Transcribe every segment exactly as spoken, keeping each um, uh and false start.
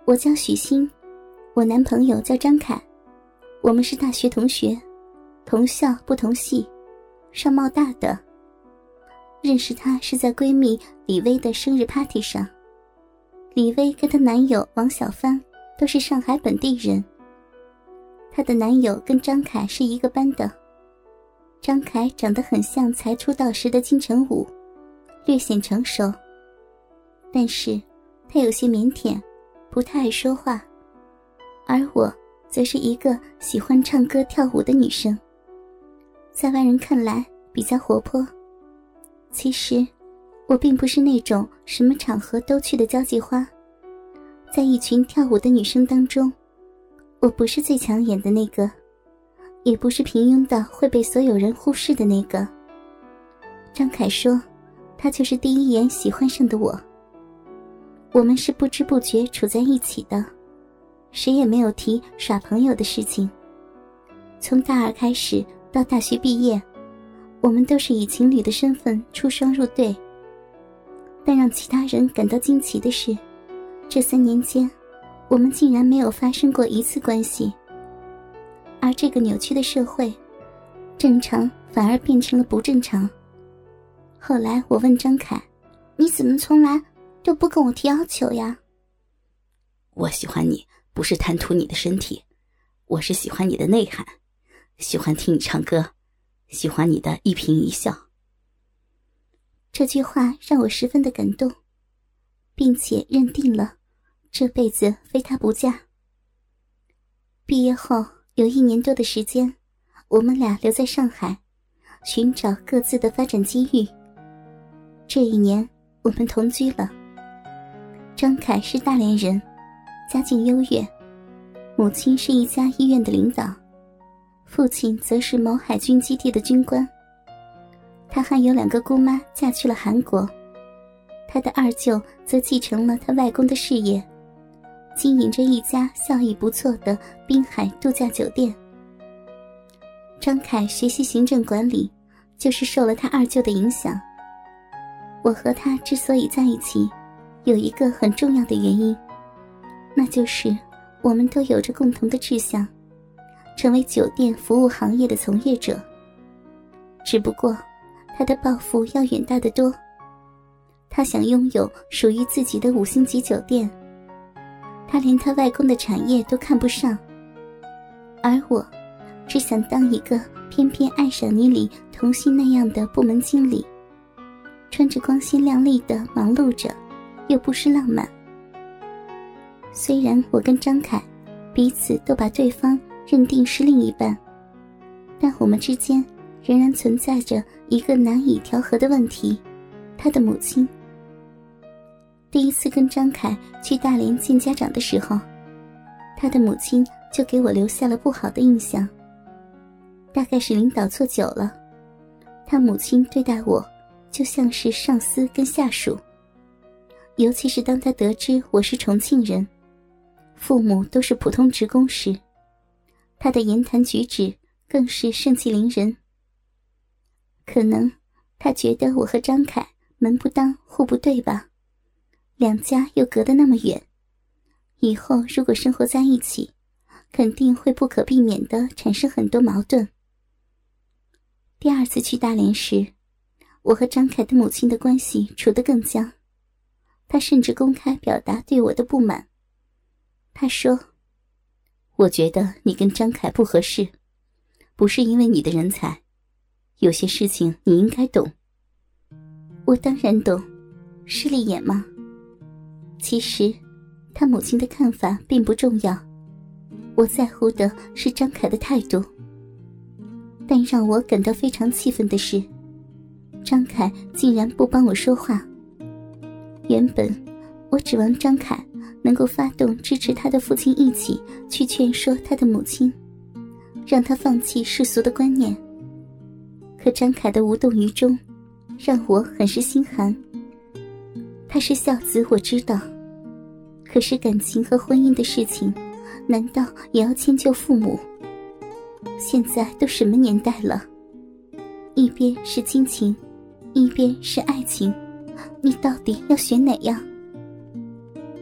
我叫许昕，我男朋友叫张凯，我们是大学同学，同校不同系，上贸大的。认识他是在闺蜜李薇的生日 party 上。李薇跟她男友王小帆都是上海本地人，她的男友跟张凯是一个班的。张凯长得很像才出道时的金城武，略显成熟，但是他有些腼腆，不太爱说话，而我则是一个喜欢唱歌跳舞的女生，在外人看来比较活泼。其实我并不是那种什么场合都去的交际花，在一群跳舞的女生当中，我不是最抢眼的那个，也不是平庸到会被所有人忽视的那个。张凯说他就是第一眼喜欢上的我。我们是不知不觉处在一起的，谁也没有提耍朋友的事情。从大二开始到大学毕业，我们都是以情侣的身份出双入对。但让其他人感到惊奇的是，这三年间我们竟然没有发生过一次关系。而这个扭曲的社会，正常反而变成了不正常。后来我问张凯，你怎么从来都不跟我提要求呀？ 我喜欢你不是贪图你的身体，我是喜欢你的内涵，喜欢听你唱歌，喜欢你的一颦一笑。 这句话让我十分的感动，并且认定了这辈子非他不嫁。毕业后有一年多的时间，我们俩留在上海，寻找各自的发展机遇。这一年我们同居了。张凯是大连人，家境优越，母亲是一家医院的领导，父亲则是某海军基地的军官。他还有两个姑妈嫁去了韩国，他的二舅则继承了他外公的事业，经营着一家效益不错的滨海度假酒店。张凯学习行政管理，就是受了他二舅的影响。我和他之所以在一起，有一个很重要的原因，那就是我们都有着共同的志向，成为酒店服务行业的从业者。只不过他的抱负要远大得多，他想拥有属于自己的五星级酒店，他连他外公的产业都看不上，而我只想当一个偏偏爱上你里童心那样的部门经理，穿着光鲜亮丽的忙碌着，又不失浪漫。虽然我跟张凯彼此都把对方认定是另一半，但我们之间仍然存在着一个难以调和的问题，他的母亲。第一次跟张凯去大连见家长的时候，他的母亲就给我留下了不好的印象。大概是领导错久了，他母亲对待我就像是上司跟下属，尤其是当他得知我是重庆人，父母都是普通职工时，他的言谈举止更是盛气凌人。可能他觉得我和张凯门不当户不对吧，两家又隔得那么远，以后如果生活在一起，肯定会不可避免地产生很多矛盾。第二次去大连时，我和张凯的母亲的关系处得更僵，他甚至公开表达对我的不满。他说， 我觉得你跟张凯不合适，不是因为你的人才，有些事情你应该懂。 我当然懂，势利眼嘛。其实他母亲的看法并不重要，我在乎的是张凯的态度。但让我感到非常气愤的是，张凯竟然不帮我说话。原本我指望张凯能够发动支持他的父亲一起去劝说他的母亲，让他放弃世俗的观念。可张凯的无动于衷让我很是心寒。他是孝子我知道，可是感情和婚姻的事情难道也要迁就父母？现在都什么年代了，一边是亲情，一边是爱情，你到底要选哪样？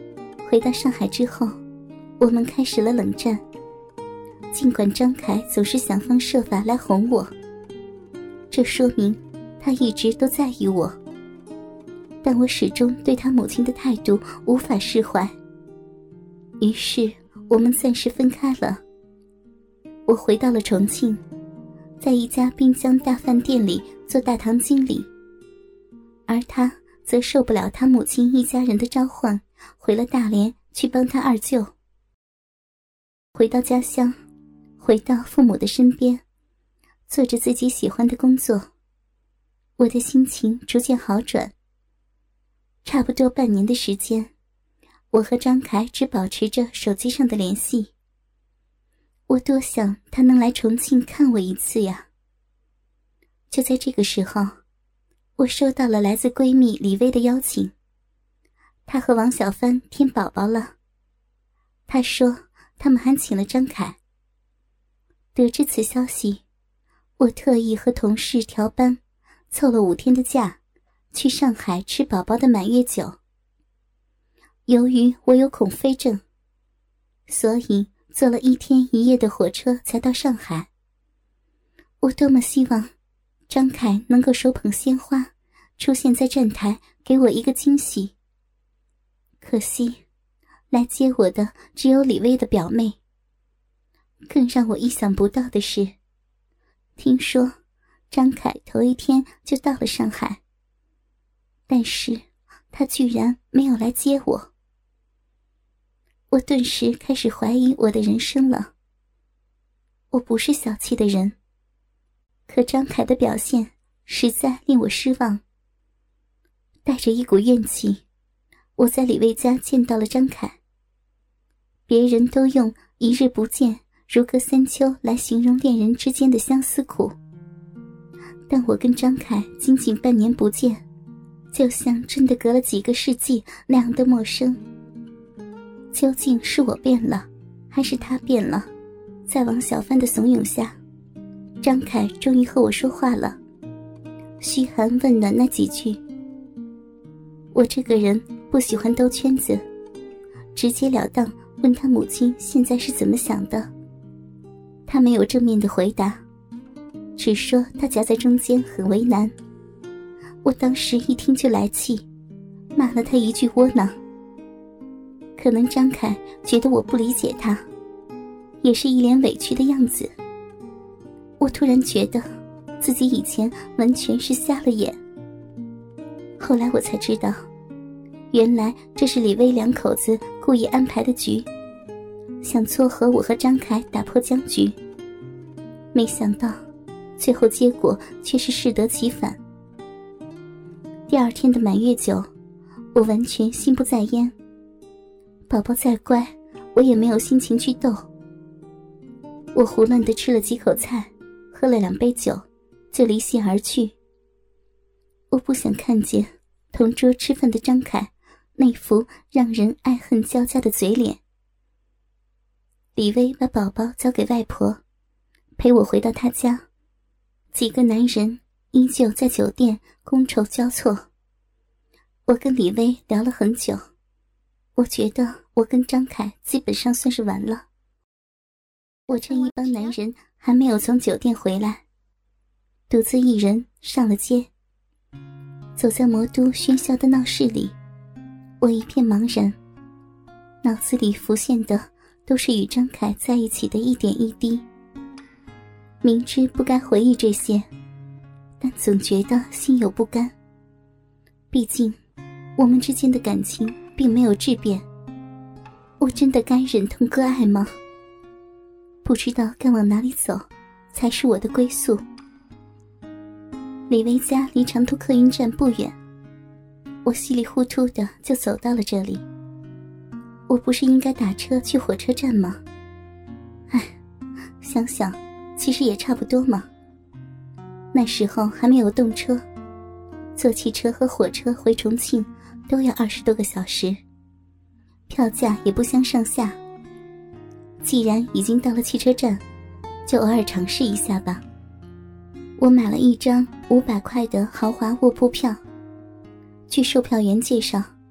回到上海之后，我们开始了冷战。尽管张凯总是想方设法来哄我，这说明他一直都在意我，但我始终对他母亲的态度无法释怀。于是我们暂时分开了。我回到了重庆，在一家滨江大饭店里做大堂经理，而他则受不了他母亲一家人的召唤，回了大连去帮他二舅。回到家乡，回到父母的身边，做着自己喜欢的工作，我的心情逐渐好转。差不多半年的时间，我和张凯只保持着手机上的联系。我多想他能来重庆看我一次呀。就在这个时候，我收到了来自闺蜜李薇的邀请，她和王小帆添宝宝了。她说他们还请了张凯。得知此消息，我特意和同事调班，凑了五天的假，去上海吃宝宝的满月酒。由于我有恐飞症，所以坐了一天一夜的火车才到上海。我多么希望张凯能够手捧鲜花出现在站台，给我一个惊喜。可惜来接我的只有李薇的表妹。更让我意想不到的是，听说张凯头一天就到了上海，但是他居然没有来接我。我顿时开始怀疑我的人生了。我不是小气的人，可张凯的表现实在令我失望。带着一股怨气，我在李卫家见到了张凯。别人都用一日不见如隔三秋来形容恋人之间的相思苦，但我跟张凯仅仅半年不见，就像真的隔了几个世纪那样的陌生。究竟是我变了，还是他变了？在王小帆的怂恿下，张凯终于和我说话了，嘘寒问暖那几句。我这个人不喜欢兜圈子，直截了当问他母亲现在是怎么想的。他没有正面的回答，只说他夹在中间很为难。我当时一听就来气，骂了他一句窝囊。可能张凯觉得我不理解他，也是一脸委屈的样子。我突然觉得自己以前完全是瞎了眼。后来我才知道，原来这是李薇两口子故意安排的局，想撮合我和张凯打破僵局。没想到最后结果却是适得其反。第二天的满月酒，我完全心不在焉。宝宝再乖，我也没有心情去逗。我胡乱地吃了几口菜，喝了两杯酒，就离席而去。我不想看见同桌吃饭的张凯那副让人爱恨交加的嘴脸。李薇把宝宝交给外婆，陪我回到她家。几个男人依旧在酒店觥筹交错。我跟李薇聊了很久，我觉得我跟张凯基本上算是完了。我趁一帮男人还没有从酒店回来，独自一人上了街。走在魔都喧嚣的闹市里，我一片茫然，脑子里浮现的都是与张凯在一起的一点一滴。明知不该回忆这些，但总觉得心有不甘。毕竟我们之间的感情并没有质变，我真的该忍痛割爱吗？不知道该往哪里走才是我的归宿。李薇家离长途客运站不远，我稀里糊涂的就走到了这里。我不是应该打车去火车站吗？唉，想想其实也差不多嘛。那时候还没有动车，坐汽车和火车回重庆都要二十多个小时，票价也不相上下。既然已经到了汽车站，就偶尔尝试一下吧。我买了一张五百块的豪华卧铺票。据售票员介绍，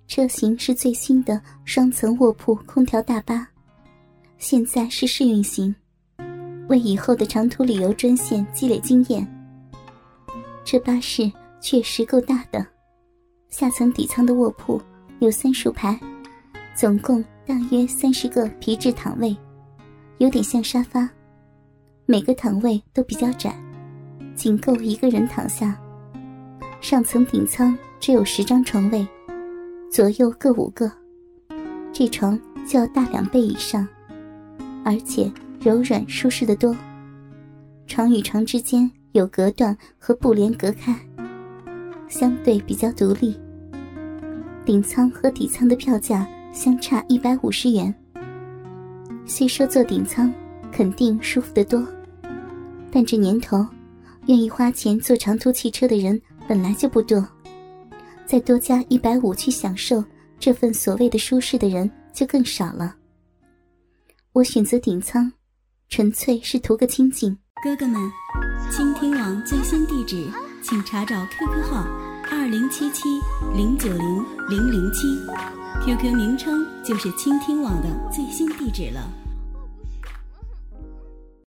车型是最新的双层卧铺空调大巴，现在是试运行，为以后的长途旅游专线积累经验。这巴士确实够大的，下层底舱的卧铺有三数排，总共大约三十个皮质躺位，有点像沙发，每个躺位都比较窄，仅够一个人躺下。上层顶舱只有十张床位，左右各五个，这床就要大两倍以上，而且柔软舒适得多。床与床之间有隔断和布帘隔开，相对比较独立。顶舱和底舱的票价相差一百五十元。虽说坐顶舱肯定舒服得多，但这年头愿意花钱坐长途汽车的人本来就不多，再多加一百五去享受这份所谓的舒适的人就更少了。我选择顶舱，纯粹是图个清静。 哥哥们，倾听网最新地址，请查找 Q Q 号二零七七零九零零零七 ，Q Q 名称就是倾听网的最新地址了。